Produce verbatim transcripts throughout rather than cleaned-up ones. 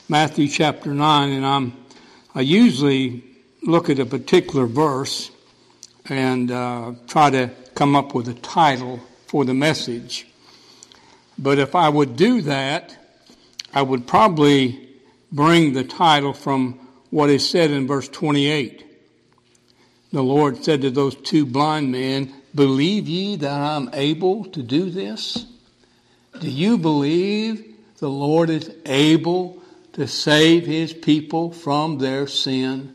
Matthew chapter nine, and I'm I usually look at a particular verse and uh, try to come up with a title for the message. But if I would do that, I would probably bring the title from what is said in verse twenty-eight. The Lord said to those two blind men, "Believe ye that I'm able to do this?" Do you believe the Lord is able to save his people from their sin?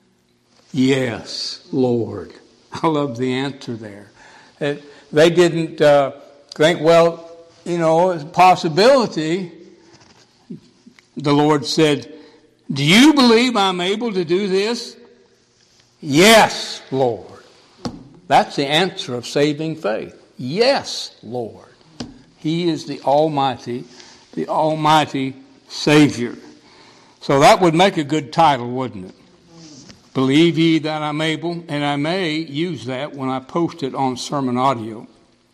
Yes, Lord. I love the answer there. They didn't uh, think, well, you know, it's a possibility. The Lord said, "Do you believe I'm able to do this?" Yes, Lord. That's the answer of saving faith. Yes, Lord. He is the Almighty, the Almighty Savior. So that would make a good title, wouldn't it? Believe ye that I'm able, and I may use that when I post it on sermon audio.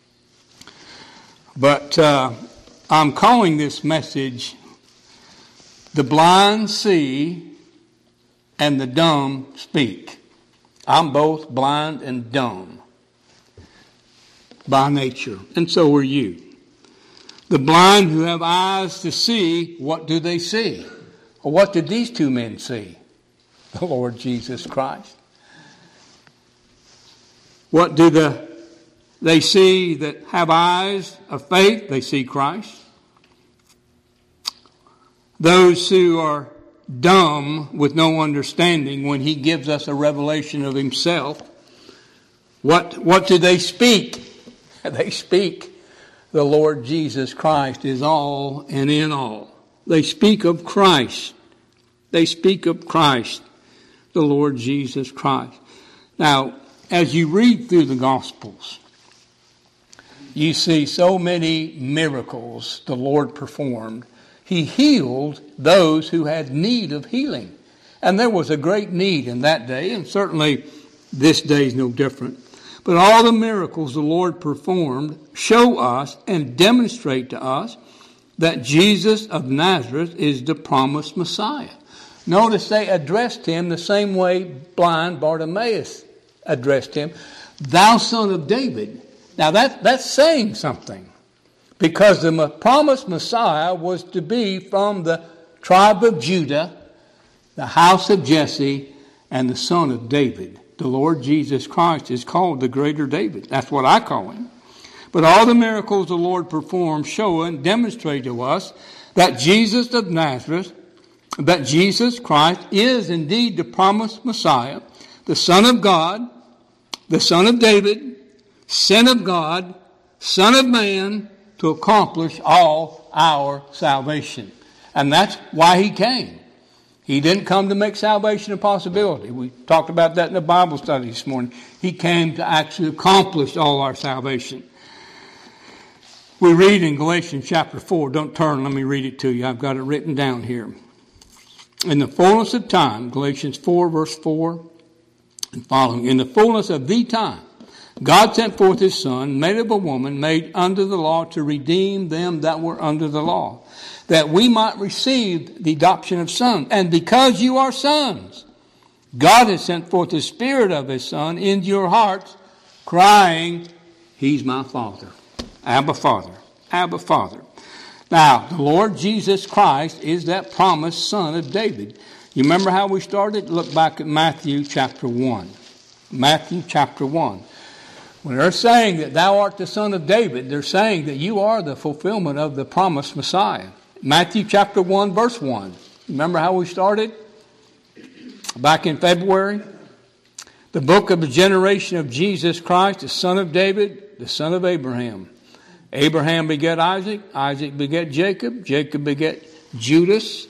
But uh, I'm calling this message, "The Blind See and the Dumb Speak." I'm both blind and dumb by nature, and so are you. The blind who have eyes to see, what do they see? Or what did these two men see? The Lord Jesus Christ. What do the they see that have eyes of faith? They see Christ. Those who are dumb with no understanding, when he gives us a revelation of himself, what what do they speak? They speak, the Lord Jesus Christ is all and in all. They speak of Christ. They speak of Christ, the Lord Jesus Christ. Now, as you read through the Gospels, you see so many miracles the Lord performed. He healed those who had need of healing. And there was a great need in that day, and certainly this day is no different. But all the miracles the Lord performed show us and demonstrate to us that Jesus of Nazareth is the promised Messiah. Notice they addressed him the same way blind Bartimaeus addressed him, "Thou son of David." Now that, that's saying something, because the promised Messiah was to be from the tribe of Judah, the house of Jesse, and the son of David. The Lord Jesus Christ is called the greater David. That's what I call him. But all the miracles the Lord performed show and demonstrate to us that Jesus of Nazareth, that Jesus Christ is indeed the promised Messiah, the Son of God, the Son of David, Son of God, Son of Man, to accomplish all our salvation. And that's why he came. He didn't come to make salvation a possibility. We talked about that in the Bible study this morning. He came to actually accomplish all our salvation. We read in Galatians chapter four. Don't turn, let me read it to you. I've got it written down here. In the fullness of time, Galatians four verse four and following. In the fullness of the time, God sent forth his Son, made of a woman, made under the law, to redeem them that were under the law, that we might receive the adoption of sons. And because you are sons, God has sent forth the Spirit of his Son into your hearts, crying, "He's my Father." Abba, Father. Abba, Father. Now, the Lord Jesus Christ is that promised Son of David. You remember how we started? Look back at Matthew chapter one. Matthew chapter one. When they're saying that thou art the Son of David, they're saying that you are the fulfillment of the promised Messiah. Matthew chapter one, verse one. Remember how we started? Back in February. The book of the generation of Jesus Christ, the Son of David, the son of Abraham. Abraham begat Isaac. Isaac begat Jacob. Jacob begat Judas.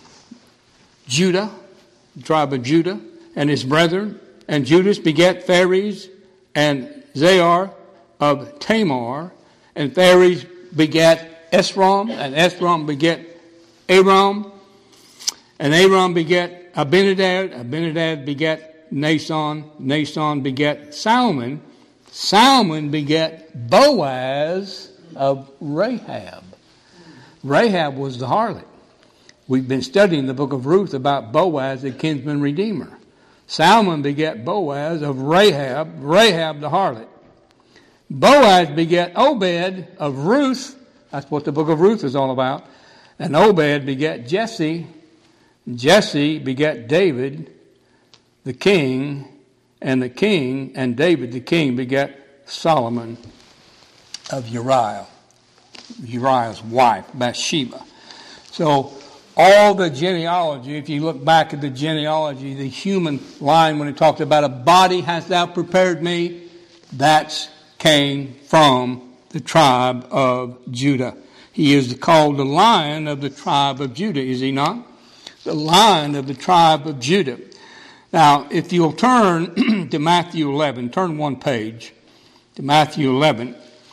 Judah, the tribe of Judah, and his brethren. And Judas begat Phares and Zahar of Tamar, and Phares begat Esrom, and Esrom begat Aram, and Aram begat Abinadab, Abinadab begat Nason, Nason begat Salmon, Salmon begat Boaz of Rahab. Rahab was the harlot. We've been studying the book of Ruth about Boaz, the kinsman redeemer. Salmon begat Boaz of Rahab, Rahab the harlot. Boaz begat Obed of Ruth. That's what the book of Ruth is all about. And Obed begat Jesse. Jesse begat David, the king, and the king, and David the king begat Solomon of Uriah, Uriah's wife, Bathsheba. So all the genealogy, if you look back at the genealogy, the human line, when it talks about a body hast thou prepared me, that came from the tribe of Judah. He is called the Lion of the tribe of Judah, is he not? The Lion of the tribe of Judah. Now, if you'll turn to Matthew eleven, turn one page to Matthew eleven,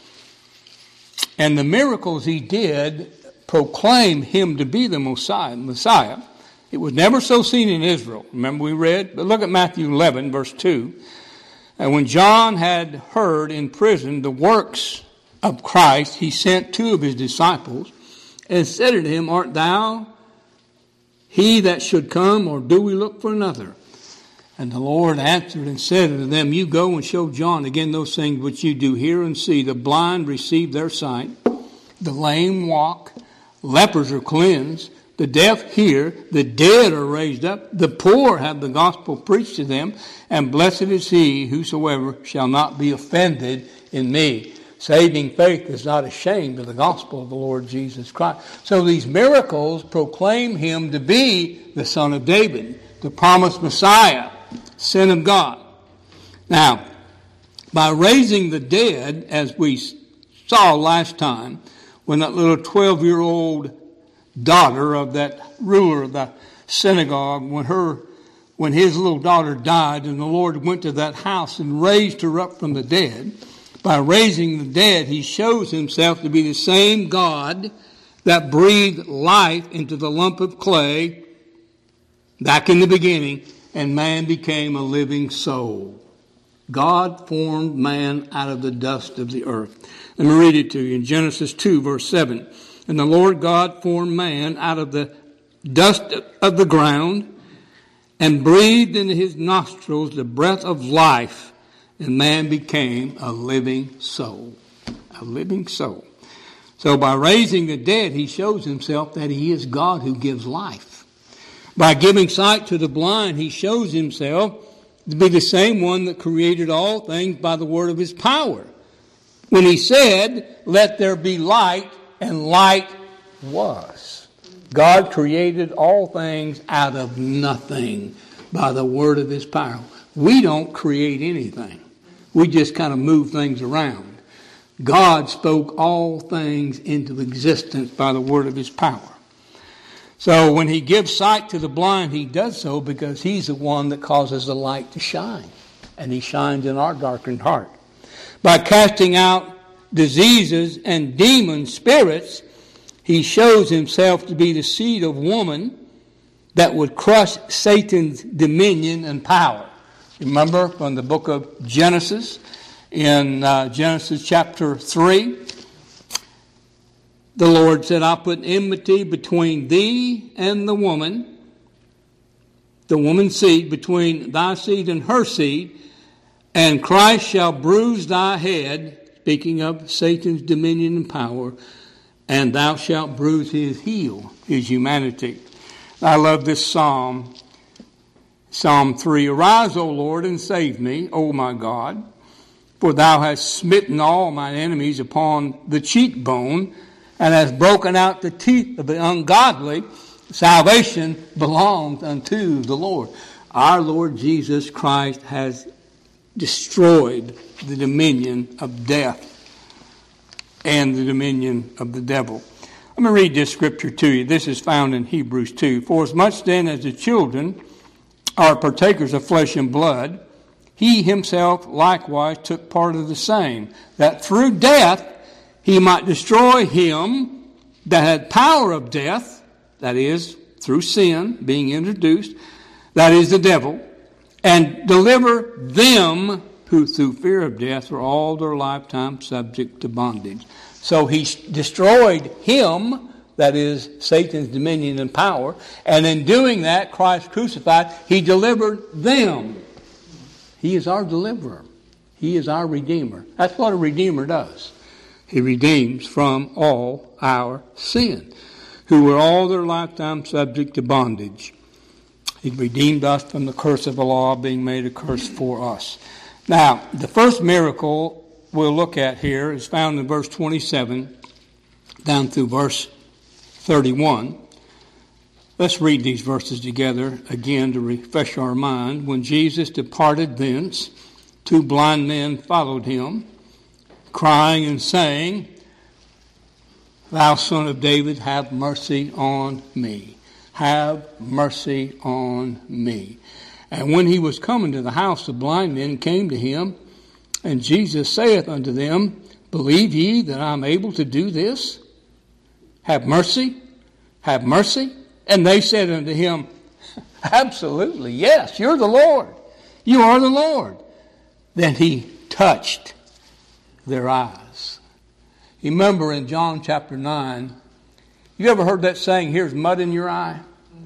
and the miracles he did proclaim him to be the Messiah. Messiah. It was never so seen in Israel. Remember we read? But look at Matthew eleven, verse two. And when John had heard in prison the works of Christ, he sent two of his disciples and said unto him, Art thou he that should come, or do we look for another? And the Lord answered and said unto them, You go and show John again those things which you do hear and see. The blind receive their sight, the lame walk, lepers are cleansed, the deaf hear, the dead are raised up, the poor have the gospel preached to them, and blessed is he whosoever shall not be offended in me. Saving faith is not ashamed of the gospel of the Lord Jesus Christ. So these miracles proclaim him to be the Son of David, the promised Messiah, Son of God. Now, by raising the dead, as we saw last time, when that little twelve-year-old daughter of that ruler of the synagogue, when her, when his little daughter died, and the Lord went to that house and raised her up from the dead, by raising the dead, he shows himself to be the same God that breathed life into the lump of clay back in the beginning, and man became a living soul. God formed man out of the dust of the earth. Let me read it to you in Genesis two, verse seven. And the Lord God formed man out of the dust of the ground and breathed into his nostrils the breath of life, and man became a living soul. A living soul. So by raising the dead, he shows himself that he is God who gives life. By giving sight to the blind, he shows himself to be the same one that created all things by the word of his power. When he said, Let there be light, and light was. God created all things out of nothing by the word of his power. We don't create anything. We just kind of move things around. God spoke all things into existence by the word of his power. So when he gives sight to the blind, he does so because he's the one that causes the light to shine. And he shines in our darkened heart. By casting out diseases and demon spirits, he shows himself to be the seed of woman that would crush Satan's dominion and power. Remember from the book of Genesis, in uh, Genesis chapter three, the Lord said, I'll put enmity between thee and the woman, the woman's seed, between thy seed and her seed, and Christ shall bruise thy head, speaking of Satan's dominion and power, and thou shalt bruise his heel, his humanity. I love this psalm. Psalm three, Arise, O Lord, and save me, O my God, for thou hast smitten all mine enemies upon the cheekbone, and hast broken out the teeth of the ungodly. Salvation belongs unto the Lord. Our Lord Jesus Christ has destroyed the dominion of death and the dominion of the devil. Let me read this scripture to you. This is found in Hebrews two. For as much then as the children are partakers of flesh and blood, he himself likewise took part of the same, that through death he might destroy him that had power of death, that is, through sin being introduced, that is the devil, and deliver them who through fear of death were all their lifetime subject to bondage. So he destroyed him that is Satan's dominion and power. And in doing that, Christ crucified, he delivered them. He is our deliverer. He is our redeemer. That's what a redeemer does. He redeems from all our sin, who were all their lifetime subject to bondage. He redeemed us from the curse of the law, being made a curse for us. Now, the first miracle we'll look at here is found in verse twenty-seven down through verse thirty-one. Let's read these verses together again to refresh our mind. When Jesus departed thence, two blind men followed him, crying and saying, Thou Son of David, have mercy on me. Have mercy on me. And when he was coming to the house, the blind men came to him, and Jesus saith unto them, Believe ye that I am able to do this? Have mercy, have mercy. And they said unto him, Absolutely, yes, you're the Lord. You are the Lord. Then he touched their eyes. You remember in John chapter nine, you ever heard that saying, here's mud in your eye?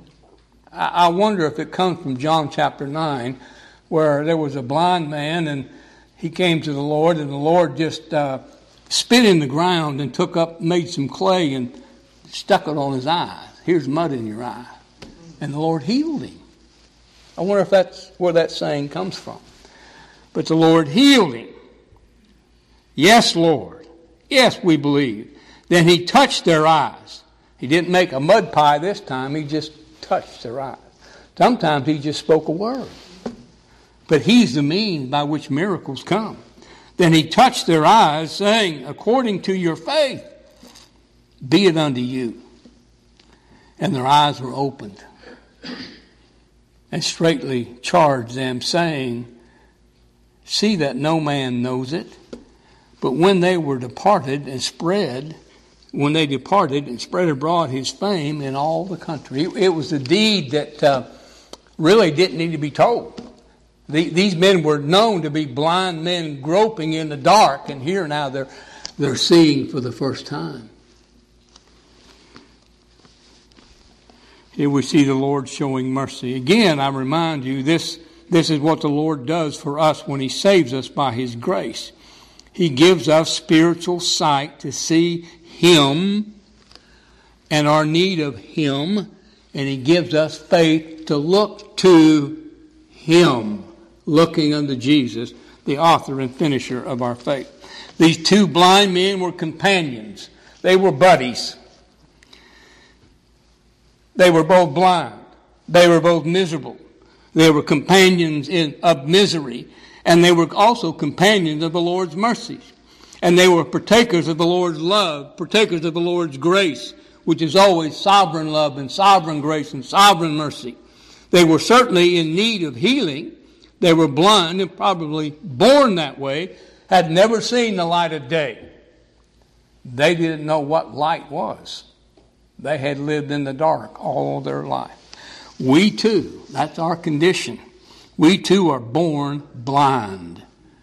I wonder if it comes from John chapter nine, where there was a blind man and he came to the Lord, and the Lord just uh, spit in the ground and took up, made some clay and stuck it on his eyes. Here's mud in your eye. And the Lord healed him. I wonder if that's where that saying comes from. But the Lord healed him. Yes, Lord. Yes, we believe. Then he touched their eyes. He didn't make a mud pie this time. He just touched their eyes. Sometimes he just spoke a word. But he's the means by which miracles come. Then he touched their eyes, saying, According to your faith, be it unto you. And their eyes were opened. And straightly charged them, saying, See that no man knows it. But when they were departed and spread, when they departed and spread abroad his fame in all the country. It was a deed that uh, really didn't need to be told. The, these men were known to be blind men groping in the dark, and here now they're they're seeing for the first time. Here we see the Lord showing mercy. Again, I remind you, this, this is what the Lord does for us when he saves us by his grace. He gives us spiritual sight to see him and our need of him, and he gives us faith to look to him, looking unto Jesus, the author and finisher of our faith. These two blind men were companions. They were buddies. They were both blind. They were both miserable. They were companions in, of misery, and they were also companions of the Lord's mercies. And they were partakers of the Lord's love, partakers of the Lord's grace, which is always sovereign love and sovereign grace and sovereign mercy. They were certainly in need of healing. They were blind and probably born that way, had never seen the light of day. They didn't know what light was. They had lived in the dark all their life. We too, that's our condition. We too are born blind.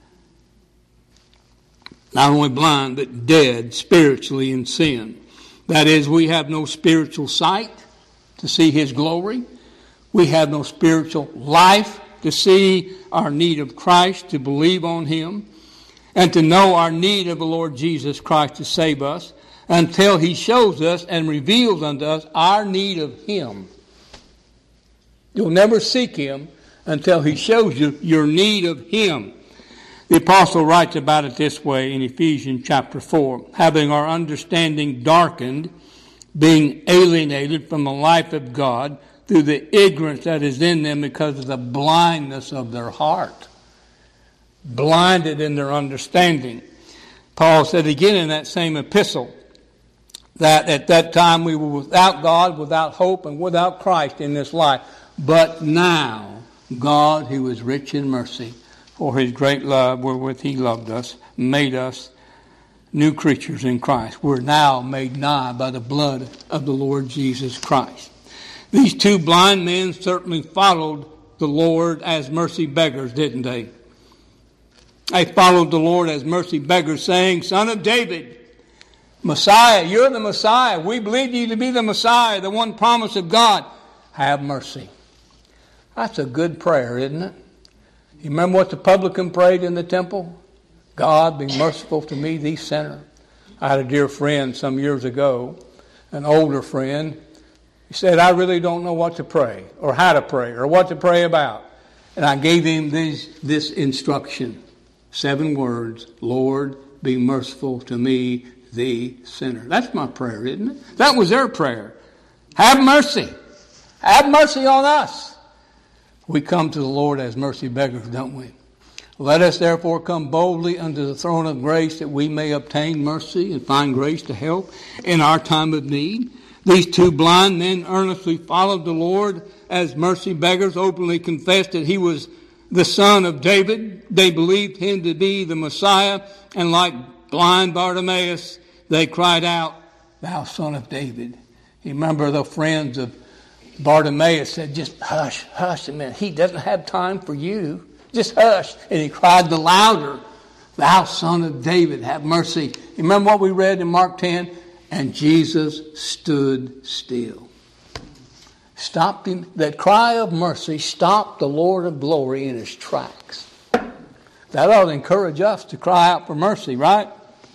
Not only blind, but dead spiritually in sin. That is, we have no spiritual sight to see his glory. We have no spiritual life to see our need of Christ, to believe on him, and to know our need of the Lord Jesus Christ to save us, until he shows us and reveals unto us our need of him. You'll never seek him until he shows you your need of him. The apostle writes about it this way in Ephesians chapter four. Having our understanding darkened, being alienated from the life of God through the ignorance that is in them because of the blindness of their heart. Blinded in their understanding. Paul said again in that same epistle that at that time we were without God, without hope, and without Christ in this life. But now God, who is rich in mercy, for his great love wherewith he loved us, made us new creatures in Christ. We're now made nigh by the blood of the Lord Jesus Christ. These two blind men certainly followed the Lord as mercy beggars, didn't they? They followed the Lord as mercy beggars, saying, Son of David, Messiah, you're the Messiah. We believe you to be the Messiah, the one promise of God. Have mercy. That's a good prayer, isn't it? You remember what the publican prayed in the temple? God, be merciful to me, thee sinner. I had a dear friend some years ago, an older friend. He said, I really don't know what to pray, or how to pray, or what to pray about. And I gave him this, this instruction. Seven words, Lord, be merciful to me, thee sinner. That's my prayer, isn't it? That was their prayer. Have mercy. Have mercy on us. We come to the Lord as mercy beggars, don't we? Let us therefore come boldly unto the throne of grace that we may obtain mercy and find grace to help in our time of need. These two blind men earnestly followed the Lord as mercy beggars, openly confessed that he was the son of David. They believed him to be the Messiah, and like blind Bartimaeus, they cried out, Thou son of David. You remember the friends of Bartimaeus said, just hush, hush a minute. He doesn't have time for you. Just hush. And he cried the louder, Thou son of David, have mercy. You remember what we read in Mark ten? And Jesus stood still. Stopped him. That cry of mercy stopped the Lord of glory in his tracks. That ought to encourage us to cry out for mercy, right?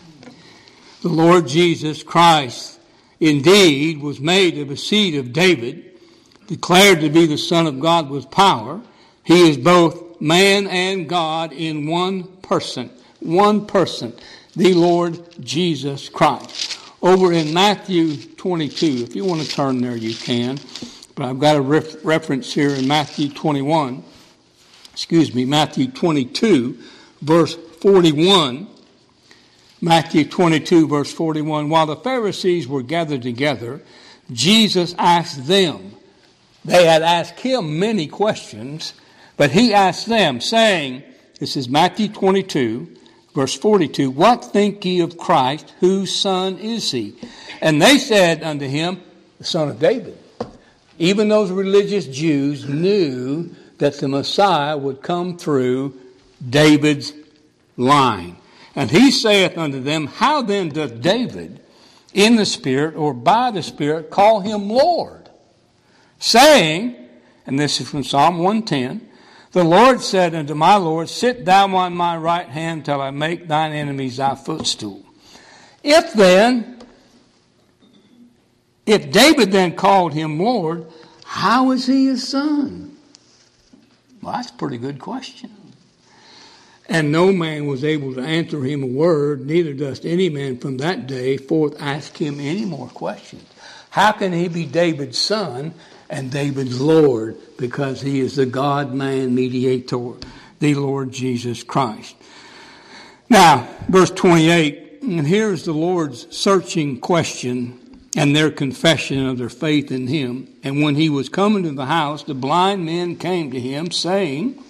The Lord Jesus Christ indeed was made of the seed of David, declared to be the Son of God with power. He is both man and God in one person. One person. The Lord Jesus Christ. Over in Matthew twenty-two, if you want to turn there, you can. But I've got a ref- reference here in Matthew twenty-one. Excuse me, Matthew twenty-two, verse forty-one. Matthew twenty-two, verse forty-one. While the Pharisees were gathered together, Jesus asked them. They had asked him many questions, but he asked them, saying, this is Matthew twenty-two, verse forty-two, What think ye of Christ? Whose son is he? And they said unto him, the son of David. Even those religious Jews knew that the Messiah would come through David's line. And he saith unto them, How then doth David in the Spirit or by the Spirit call him Lord? Saying, and this is from Psalm one ten, The Lord said unto my Lord, Sit thou on my right hand till I make thine enemies thy footstool. If then, if David then called him Lord, how is he his son? Well, that's a pretty good question. And no man was able to answer him a word, neither doth any man from that day forth ask him any more questions. How can he be David's son and David's Lord? Because he is the God-man mediator, the Lord Jesus Christ. Now, verse twenty-eight, and here's the Lord's searching question and their confession of their faith in him. And when he was coming to the house, the blind men came to him, saying,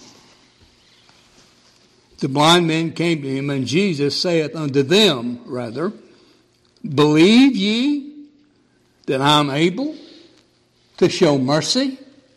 The blind men came to him, and Jesus saith unto them, rather, Believe ye that I am able to show mercy?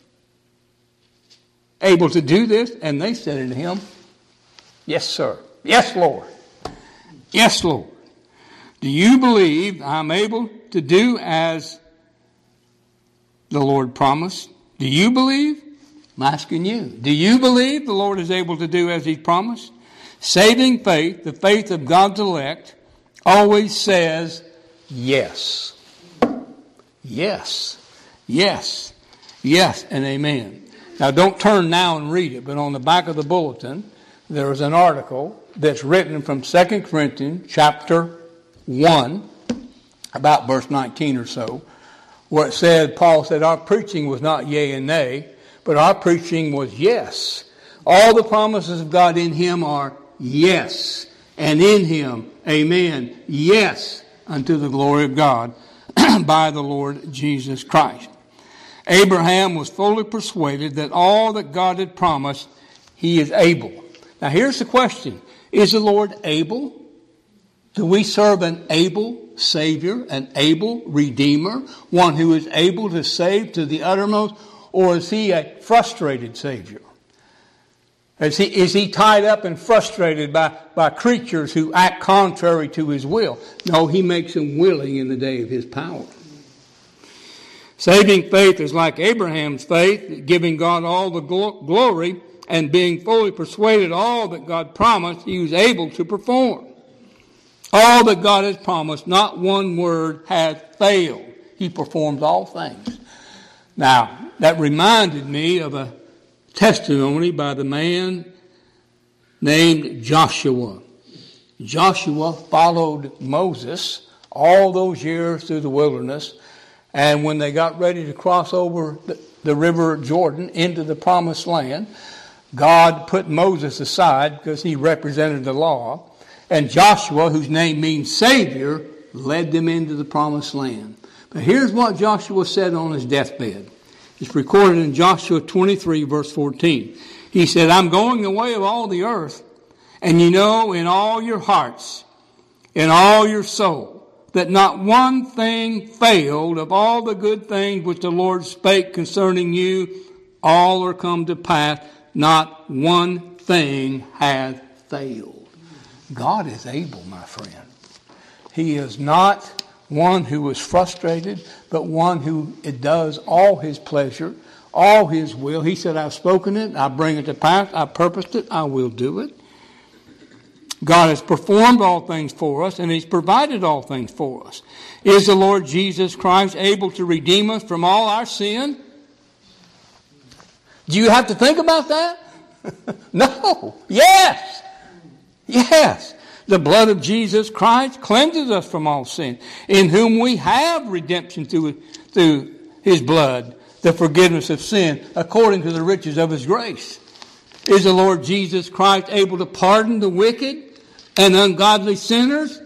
Able to do this? And they said unto him, Yes, sir. Yes, Lord. Yes, Lord. Do you believe I'm able to do as the Lord promised? Do you believe? I'm asking you. Do you believe the Lord is able to do as he promised? Saving faith, the faith of God's elect, always says yes. Yes. Yes. Yes and amen. Now don't turn now and read it, but on the back of the bulletin there is an article that's written from Second Corinthians chapter one, about verse nineteen or so, where it said, Paul said, our preaching was not yea and nay, but our preaching was yes. All the promises of God in him are yes, and in him, amen, yes, unto the glory of God by the Lord Jesus Christ. Abraham was fully persuaded that all that God had promised, he is able. Now here's the question. Is the Lord able? Do we serve an able Savior, an able Redeemer, one who is able to save to the uttermost, or is he a frustrated Savior? Is he, is he tied up and frustrated by, by creatures who act contrary to his will? No, he makes them willing in the day of his power. Saving faith is like Abraham's faith, giving God all the gl- glory and being fully persuaded all that God promised he was able to perform. All that God has promised, not one word has failed. He performs all things. Now, that reminded me of a testimony by the man named Joshua. Joshua followed Moses all those years through the wilderness, and when they got ready to cross over the, the river Jordan into the promised land, God put Moses aside because he represented the law, and Joshua, whose name means Savior, led them into the promised land. But here's what Joshua said on his deathbed. It's recorded in Joshua twenty-three, verse fourteen. He said, I'm going the way of all the earth, and you know in all your hearts, in all your soul, that not one thing failed of all the good things which the Lord spake concerning you, all are come to pass. Not one thing hath failed. God is able, my friend. He is not one who is frustrated, but one who it does all his pleasure, all his will. He said, I've spoken it, I bring it to pass, I purposed it, I will do it. God has performed all things for us, and he's provided all things for us. Is the Lord Jesus Christ able to redeem us from all our sin? Do you have to think about that? No. Yes. Yes. The blood of Jesus Christ cleanses us from all sin, in whom we have redemption through, through his blood, the forgiveness of sin, according to the riches of his grace. Is the Lord Jesus Christ able to pardon the wicked and ungodly sinners?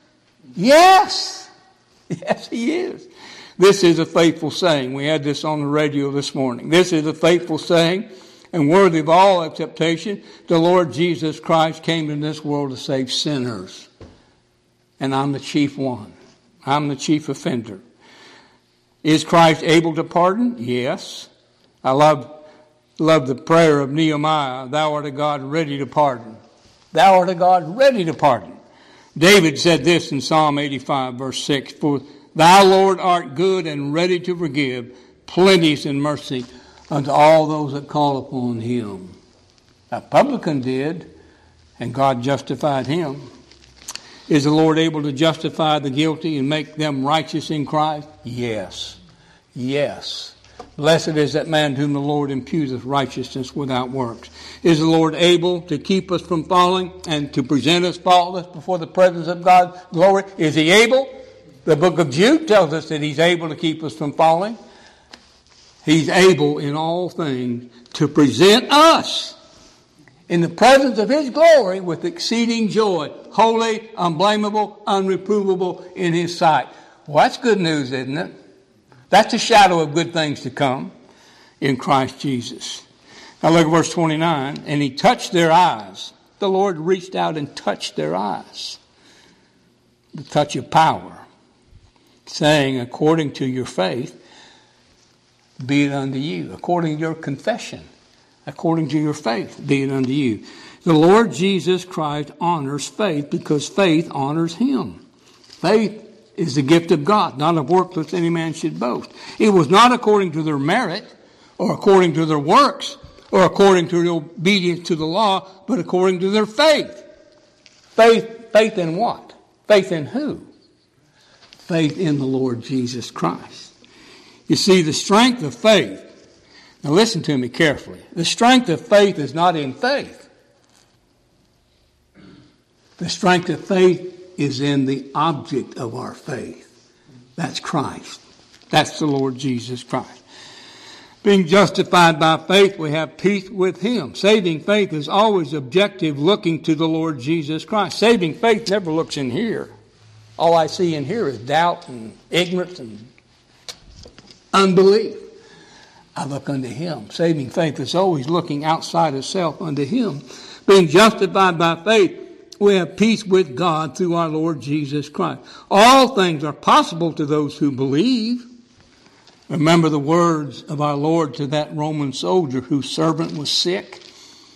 Yes. Yes, he is. This is a faithful saying. We had this on the radio this morning. This is a faithful saying and worthy of all acceptation. The Lord Jesus Christ came in this world to save sinners. And I'm the chief one. I'm the chief offender. Is Christ able to pardon? Yes. I love, love the prayer of Nehemiah. Thou art a God ready to pardon. Thou art a God ready to pardon. David said this in Psalm eighty-five, verse six. For thou, Lord, art good and ready to forgive, plenteous in mercy unto all those that call upon him. A publican did, and God justified him. Is the Lord able to justify the guilty and make them righteous in Christ? Yes. Yes. Blessed is that man to whom the Lord imputeth righteousness without works. Is the Lord able to keep us from falling and to present us faultless before the presence of God's glory? Is he able? The book of Jude tells us that he's able to keep us from falling. He's able in all things to present us in the presence of his glory with exceeding joy, holy, unblameable, unreprovable in his sight. Well, that's good news, isn't it? That's a shadow of good things to come in Christ Jesus. Now look at verse twenty-nine. And he touched their eyes. The Lord reached out and touched their eyes. The touch of power. Saying, according to your faith, be it unto you. According to your confession, according to your faith, be it unto you. The Lord Jesus Christ honors faith because faith honors him. Faith is the gift of God, not of works lest any man should boast. It was not according to their merit or according to their works or according to their obedience to the law, but according to their faith. Faith, faith in what? Faith in who? Faith in the Lord Jesus Christ. You see, the strength of faith, now listen to me carefully. The strength of faith is not in faith. The strength of faith is in the object of our faith. That's Christ. That's the Lord Jesus Christ. Being justified by faith, we have peace with him. Saving faith is always objective, looking to the Lord Jesus Christ. Saving faith never looks in here. All I see in here is doubt and ignorance and unbelief. I look unto him. Saving faith is always looking outside of self unto him. Being justified by faith, we have peace with God through our Lord Jesus Christ. All things are possible to those who believe. Remember the words of our Lord to that Roman soldier whose servant was sick.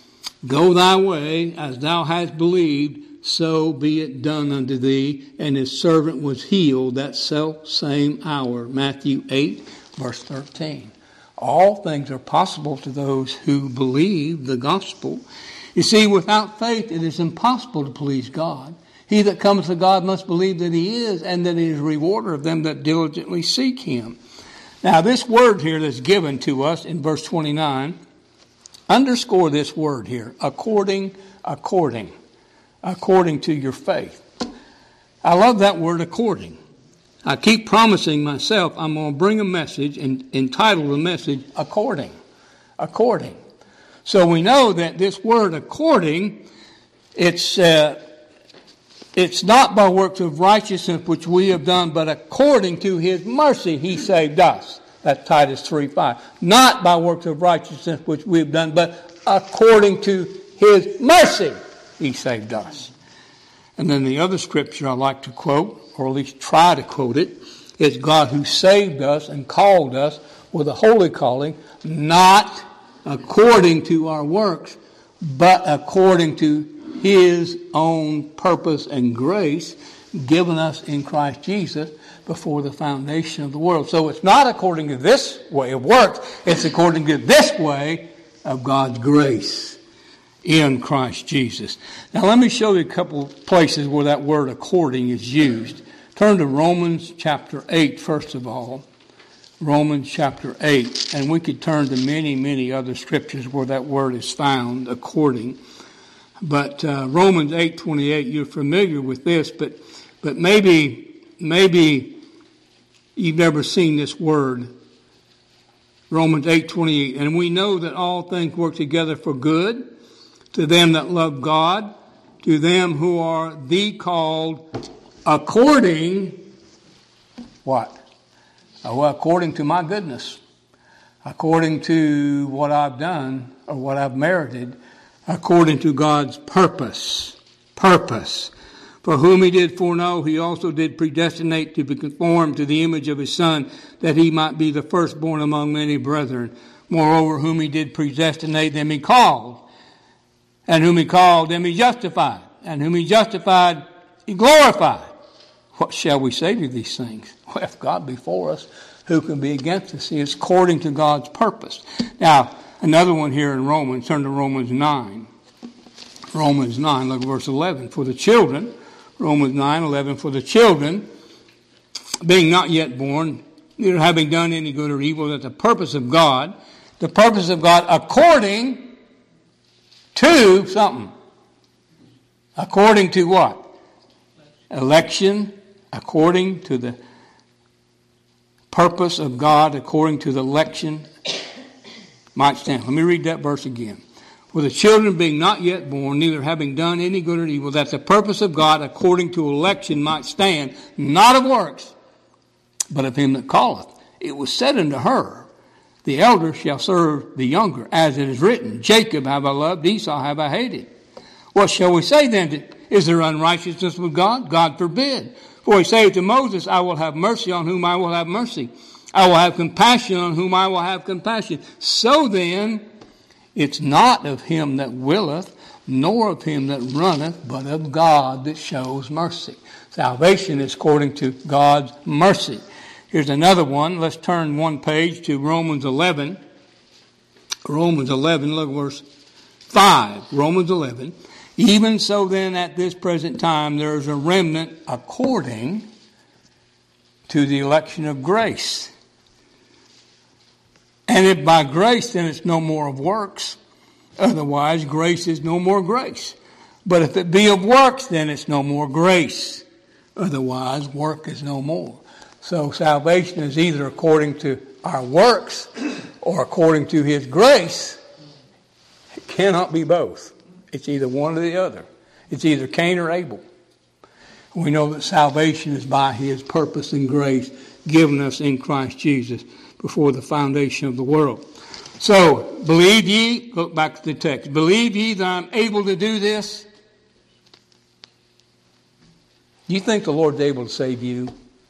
Go thy way, as thou hast believed, so be it done unto thee. And his servant was healed that self same hour. Matthew eight, verse thirteen. All things are possible to those who believe the gospel. You see, without faith it is impossible to please God. He that cometh to God must believe that he is, and that he is a rewarder of them that diligently seek him. Now, this word here that's given to us in verse twenty-nine, underscore this word here, according, according, according to your faith. I love that word, according. I keep promising myself I'm going to bring a message and entitle the message, according, according. So we know that this word, according, it's uh, it's not by works of righteousness which we have done, but according to his mercy he saved us. That's Titus three five. Not by works of righteousness which we have done, but according to his mercy he saved us. And then the other scripture I like to quote, or at least try to quote it, is God who saved us and called us with a holy calling, not according to our works, but according to his own purpose and grace given us in Christ Jesus before the foundation of the world. So it's not according to this way of works, it's according to this way of God's grace in Christ Jesus. Now let me show you a couple places where that word according is used. Turn to Romans chapter eight first of all. Romans chapter eight. And we could turn to many, many other scriptures where that word is found, according. But uh, Romans eight twenty-eight, you're familiar with this, but but maybe maybe you've never seen this word. Romans eight twenty-eight. And we know that all things work together for good to them that love God, to them who are the called according, what? Oh, well, according to my goodness, according to what I've done or what I've merited, according to God's purpose, purpose. For whom he did foreknow, he also did predestinate to be conformed to the image of his Son, that he might be the firstborn among many brethren. Moreover, whom he did predestinate, them he called. And whom he called, them he justified. And whom he justified, he glorified. What shall we say to these things? Well, if God be for us, who can be against us? He is according to God's purpose. Now, another one here in Romans, turn to Romans nine. Romans nine, look at verse eleven. For the children, Romans nine eleven, for the children, being not yet born, neither having done any good or evil, that the purpose of God, the purpose of God according to something. According to what? Election, according to the purpose of God, according to the election, might stand. Let me read that verse again. For the children being not yet born, neither having done any good or evil, that the purpose of God according to election might stand, not of works, but of him that calleth. It was said unto her, the elder shall serve the younger, as it is written, Jacob have I loved, Esau have I hated. What shall we say then? Is there unrighteousness with God? God forbid. For he saith to Moses, I will have mercy on whom I will have mercy. I will have compassion on whom I will have compassion. So then, it's not of him that willeth, nor of him that runneth, but of God that shows mercy. Salvation is according to God's mercy. Here's another one. Let's turn one page to Romans eleven. Romans eleven, look verse five. Romans eleven. Even so then at this present time there is a remnant according to the election of grace. And if by grace, then it's no more of works. Otherwise, grace is no more grace. But if it be of works, then it's no more grace. Otherwise, work is no more. So salvation is either according to our works or according to his grace. It cannot be both. It's either one or the other. It's either Cain or Abel. We know that salvation is by his purpose and grace given us in Christ Jesus before the foundation of the world. So, believe ye, look back to the text, believe ye that I'm able to do this? Do you think the Lord's able to save you?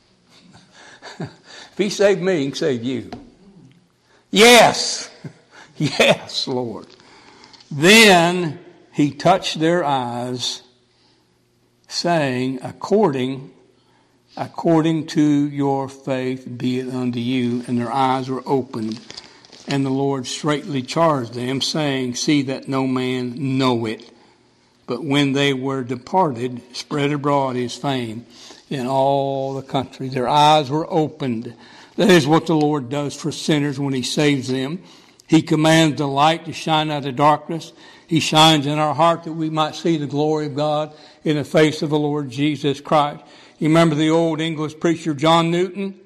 If he saved me, he can save you. Yes. Yes, Lord. Then he touched their eyes, saying, according, according to your faith be it unto you. And their eyes were opened. And the Lord straitly charged them, saying, see that no man know it. But when they were departed, spread abroad his fame in all the country. Their eyes were opened. That is what the Lord does for sinners when he saves them. He commands the light to shine out of darkness. He shines in our heart that we might see the glory of God in the face of the Lord Jesus Christ. You remember the old English preacher John Newton?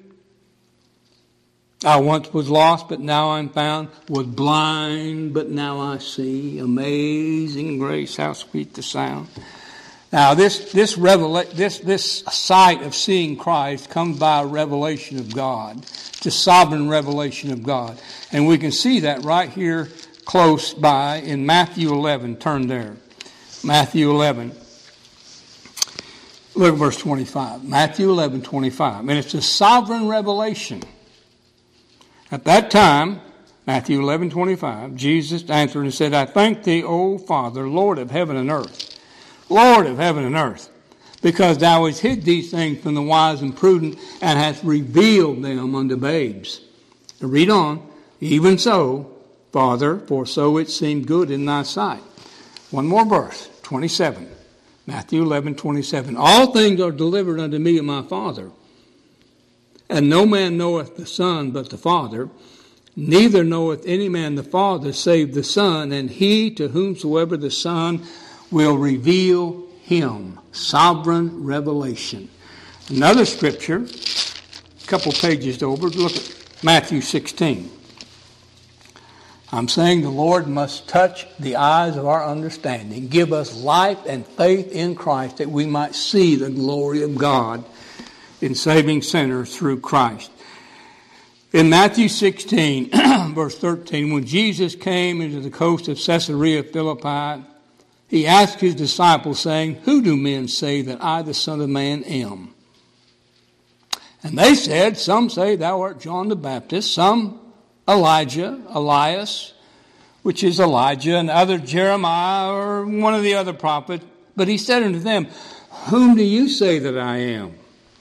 I once was lost, but now I'm found. Was blind, but now I see. Amazing grace, how sweet the sound. Now, this this revela- this this sight of seeing Christ comes by a revelation of God. It's a sovereign revelation of God. And we can see that right here close by in Matthew eleven. Turn there. Matthew eleven. Look at verse twenty-five. Matthew eleven, twenty-five. And it's a sovereign revelation. At that time, Matthew eleven, twenty-five, Jesus answered and said, I thank thee, O Father, Lord of heaven and earth, Lord of heaven and earth, because thou hast hid these things from the wise and prudent, and hast revealed them unto babes. Now read on. Even so, Father, for so it seemed good in thy sight. One more verse, twenty-seven. Matthew eleven, twenty-seven. All things are delivered unto me of my Father. And no man knoweth the Son but the Father, neither knoweth any man the Father save the Son, and he to whomsoever the Son will reveal him. Sovereign revelation. Another scripture, a couple pages over, look at Matthew sixteen. I'm saying the Lord must touch the eyes of our understanding, give us life and faith in Christ that we might see the glory of God in saving sinners through Christ. In Matthew sixteen, verse thirteen, when Jesus came into the coast of Caesarea Philippi, he asked his disciples, saying, who do men say that I, the Son of Man, am? And they said, some say thou art John the Baptist, some Elijah, Elias, which is Elijah, and other Jeremiah, or one of the other prophets. But he said unto them, whom do you say that I am?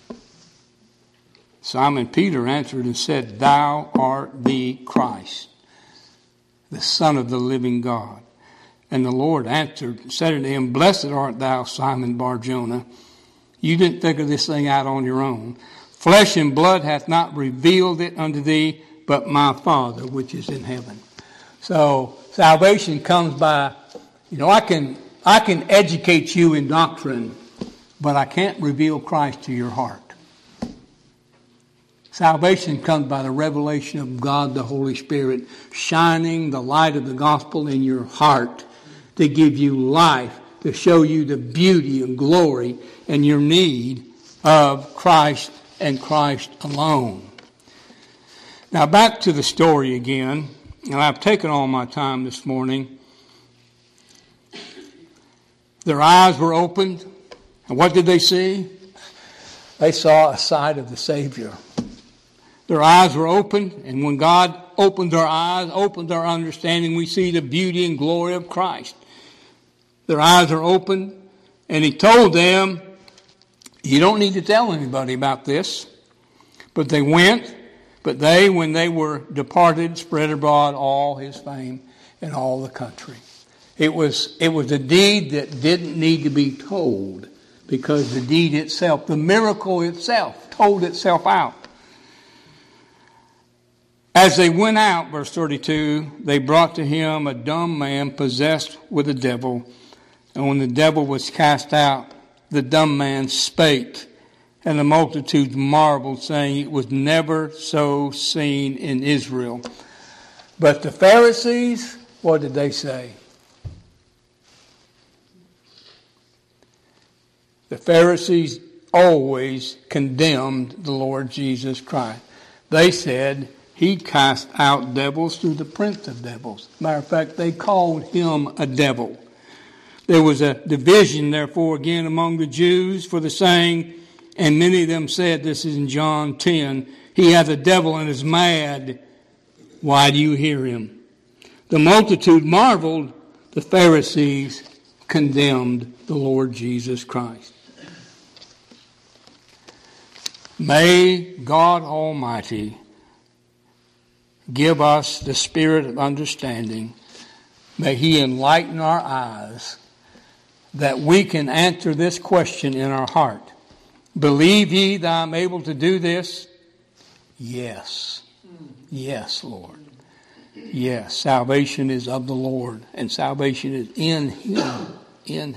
Simon Peter answered and said, thou art the Christ, the Son of the living God. And the Lord answered and said unto him, blessed art thou, Simon Bar-Jonah. You didn't figure this thing out on your own. Flesh and blood hath not revealed it unto thee, but my Father which is in heaven. So salvation comes by, you know, I can I can educate you in doctrine, but I can't reveal Christ to your heart. Salvation comes by the revelation of God the Holy Spirit, shining the light of the gospel in your heart to give you life, to show you the beauty and glory and your need of Christ and Christ alone. Now back to the story again, and I've taken all my time this morning. Their eyes were opened, and what did they see? They saw a sight of the Savior. Their eyes were opened, and when God opened their eyes, opened their understanding, we see the beauty and glory of Christ. Their eyes are opened, and he told them, you don't need to tell anybody about this. But they went, but they, when they were departed, spread abroad all his fame in all the country. It was, it was a deed that didn't need to be told, because the deed itself, the miracle itself, told itself out. As they went out, verse thirty-two, they brought to him a dumb man possessed with a devil. And when the devil was cast out, the dumb man spake. And the multitude marveled, saying, it was never so seen in Israel. But the Pharisees, what did they say? The Pharisees always condemned the Lord Jesus Christ. They said, he cast out devils through the prince of devils. Matter of fact, they called him a devil. There was a division, therefore, again among the Jews for the saying, and many of them said, this is in John ten, he hath a devil and is mad. Why do you hear him? The multitude marveled, the Pharisees condemned the Lord Jesus Christ. May God Almighty give us the spirit of understanding. May He enlighten our eyes that we can answer this question in our heart. Believe ye that I am able to do this? Yes. Yes, Lord. Yes, salvation is of the Lord, and salvation is in Him. In